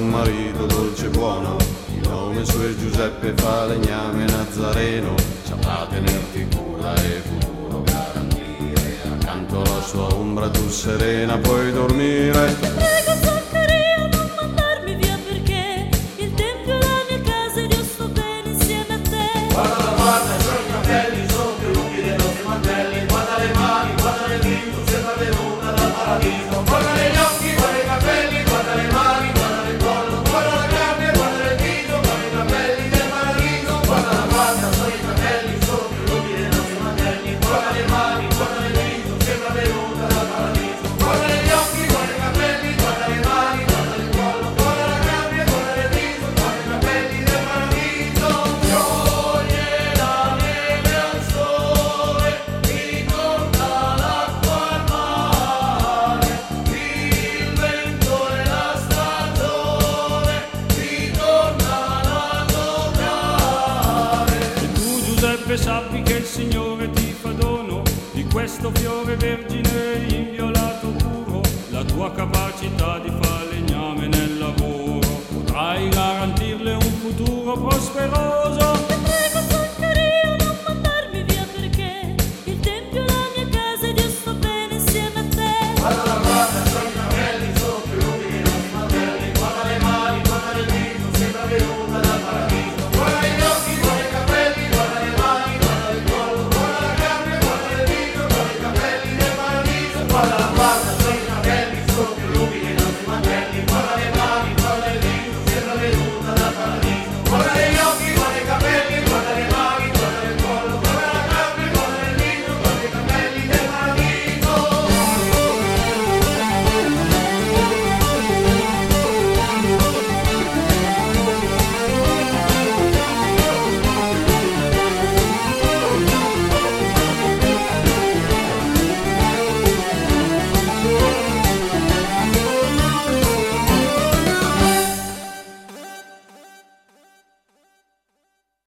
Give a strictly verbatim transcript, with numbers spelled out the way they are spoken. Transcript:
un marito dolce e buono, il nome suo è Giuseppe Falegname Nazareno. Sapate nel figura e futuro garantire, accanto alla sua ombra tu serena puoi dormire. Ti prego Zaccaria non mandarmi via, perché il tempio è la mia casa ed io sto bene insieme a te. Guarda la guarda, i suoi capelli sono più lunghi dei nostri mantelli. Guarda le mani, guarda le dita, sembra venuta dal paradiso. Guarda gli occhi, guarda i capelli, guarda le mani, guarda il collo, guarda la carne, guarda le dita, guarda i capelli del paradiso. Guarda la guarda, i suoi capelli sono più lunghi dei nostri mantelli. Guarda le mani, guarda le dita, sembra venuta dal paradiso. Guarda gli occhi, guarda i capelli, guarda le mani, guarda il collo, guarda la carne, guarda le dita, guarda i capelli del paradiso. Scioglie la neve al sole, ritorna l'acqua al mare, il vento e la stagione ritornano a toccare. E tu Giuseppe sappi che il Signore ti fa dono di questo fiore vergine inviolato puro. La tua capacità di falegname nel lavoro potrai garantirle un futuro prospero.